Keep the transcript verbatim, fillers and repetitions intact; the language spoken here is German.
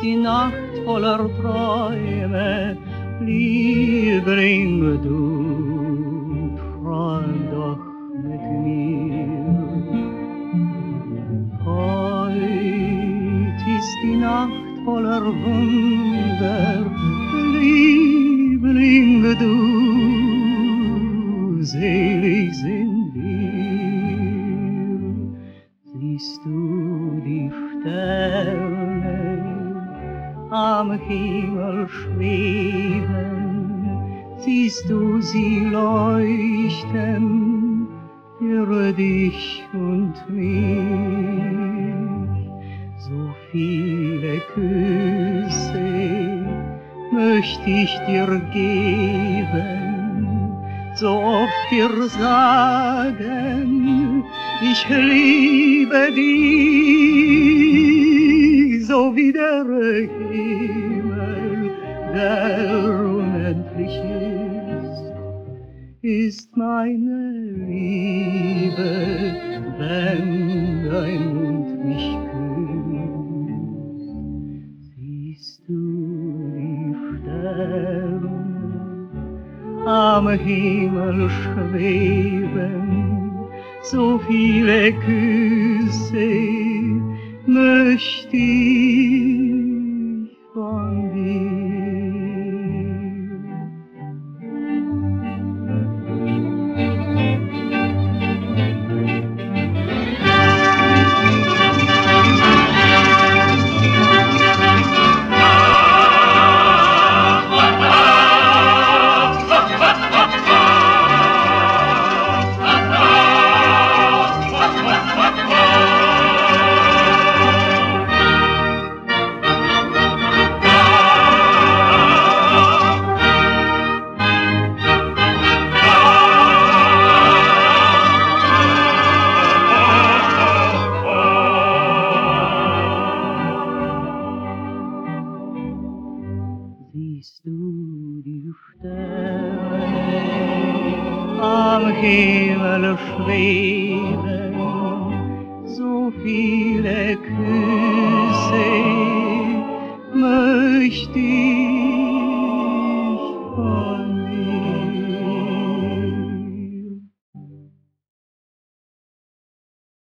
die Nacht voller Träume, Liebling, du träum doch mit mir. Heut ist die Nacht voller Wunder, Liebling, du, selig sind wir. Siehst du die Sterne am Himmel schweben, siehst du sie leuchten für dich und mich. So viele Küsse möcht ich dir geben, so oft dir sagen, ich liebe dich, so wie der Himmel, der unendlich ist, ist meine Liebe, wenn dein Mund mich küsst. Siehst du die Sterne am Himmel schweben, so viele Küsse möcht ich von dir. Siehst du die Sterne am Himmel schweben, so viele Küsse möcht ich